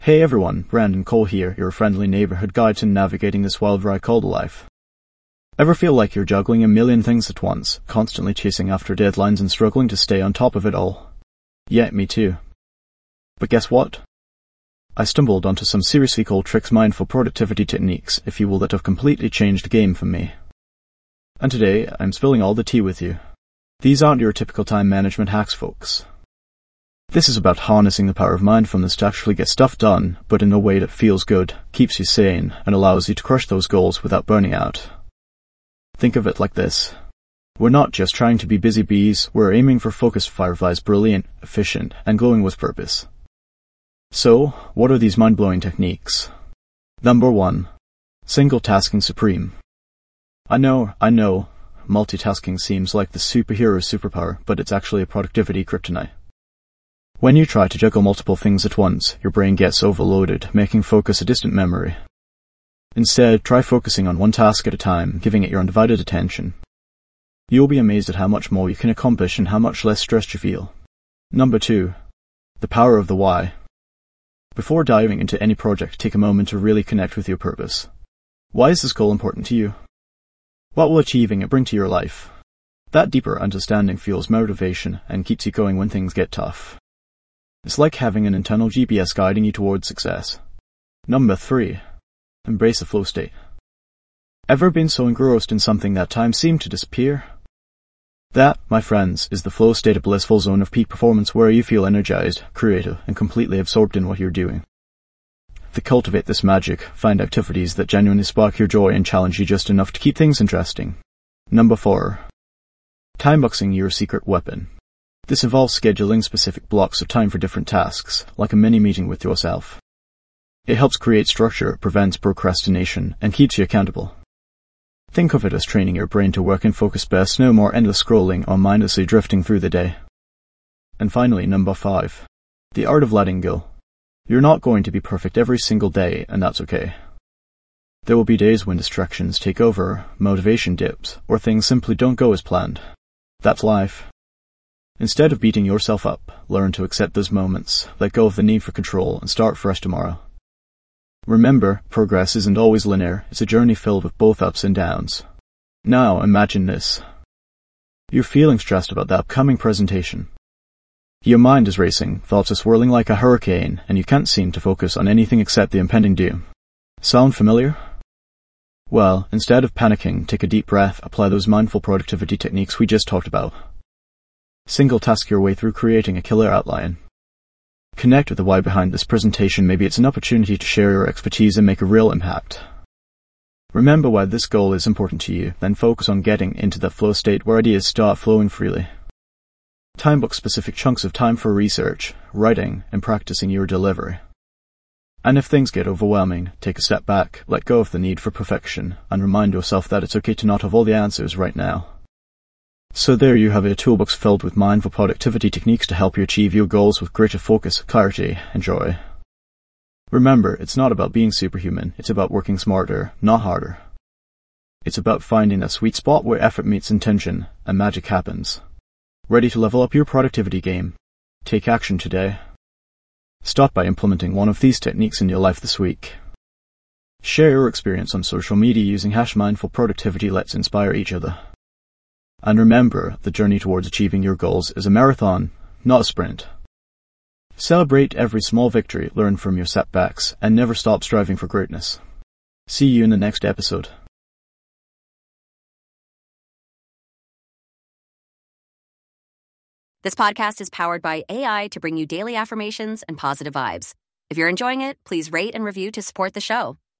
Hey everyone, Brandon Cole here, your friendly neighborhood guide to navigating this wild ride called life. Ever feel like you're juggling a million things at once, constantly chasing after deadlines and struggling to stay on top of it all? Yeah, me too. But guess what? I stumbled onto some seriously cool tricks, mindful productivity techniques, if you will, that have completely changed the game for me. And today, I'm spilling all the tea with you. These aren't your typical time management hacks, folks. This is about harnessing the power of mindfulness to actually get stuff done, but in a way that feels good, keeps you sane, and allows you to crush those goals without burning out. Think of it like this. We're not just trying to be busy bees, we're aiming for focused fireflies, brilliant, efficient, and glowing with purpose. So, what are these mind-blowing techniques? Number 1. Single tasking supreme. I know, multitasking seems like the superhero's superpower, but it's actually a productivity kryptonite. When you try to juggle multiple things at once, your brain gets overloaded, making focus a distant memory. Instead, try focusing on one task at a time, giving it your undivided attention. You'll be amazed at how much more you can accomplish and how much less stressed you feel. Number 2. The power of the why. Before diving into any project, take a moment to really connect with your purpose. Why is this goal important to you? What will achieving it bring to your life? That deeper understanding fuels motivation and keeps you going when things get tough. It's like having an internal GPS guiding you towards success. Number 3. Embrace the flow state. Ever been so engrossed in something that time seemed to disappear? That, my friends, is the flow state, a blissful zone of peak performance where you feel energized, creative, and completely absorbed in what you're doing. To cultivate this magic, find activities that genuinely spark your joy and challenge you just enough to keep things interesting. Number 4. Time boxing, your secret weapon. This involves scheduling specific blocks of time for different tasks, like a mini-meeting with yourself. It helps create structure, prevents procrastination, and keeps you accountable. Think of it as training your brain to work in focus best, no more endless scrolling or mindlessly drifting through the day. And finally, number 5. The art of letting go. You're not going to be perfect every single day, and that's okay. There will be days when distractions take over, motivation dips, or things simply don't go as planned. That's life. Instead of beating yourself up, learn to accept those moments, let go of the need for control, and start fresh tomorrow. Remember, progress isn't always linear, it's a journey filled with both ups and downs. Now, imagine this. You're feeling stressed about the upcoming presentation. Your mind is racing, thoughts are swirling like a hurricane, and you can't seem to focus on anything except the impending doom. Sound familiar? Well, instead of panicking, take a deep breath, apply those mindful productivity techniques we just talked about. Single task your way through creating a killer outline. Connect with the why behind this presentation. Maybe it's an opportunity to share your expertise and make a real impact. Remember why this goal is important to you, then focus on getting into that flow state where ideas start flowing freely. Time book specific chunks of time for research, writing, and practicing your delivery. And if things get overwhelming, take a step back, let go of the need for perfection, and remind yourself that it's okay to not have all the answers right now. So there you have a toolbox filled with mindful productivity techniques to help you achieve your goals with greater focus, clarity, and joy. Remember, it's not about being superhuman, it's about working smarter, not harder. It's about finding that sweet spot where effort meets intention, and magic happens. Ready to level up your productivity game? Take action today. Start by implementing one of these techniques in your life this week. Share your experience on social media using #mindfulproductivity. Let's inspire each other. And remember, the journey towards achieving your goals is a marathon, not a sprint. Celebrate every small victory, learn from your setbacks, and never stop striving for greatness. See you in the next episode. This podcast is powered by AI to bring you daily affirmations and positive vibes. If you're enjoying it, please rate and review to support the show.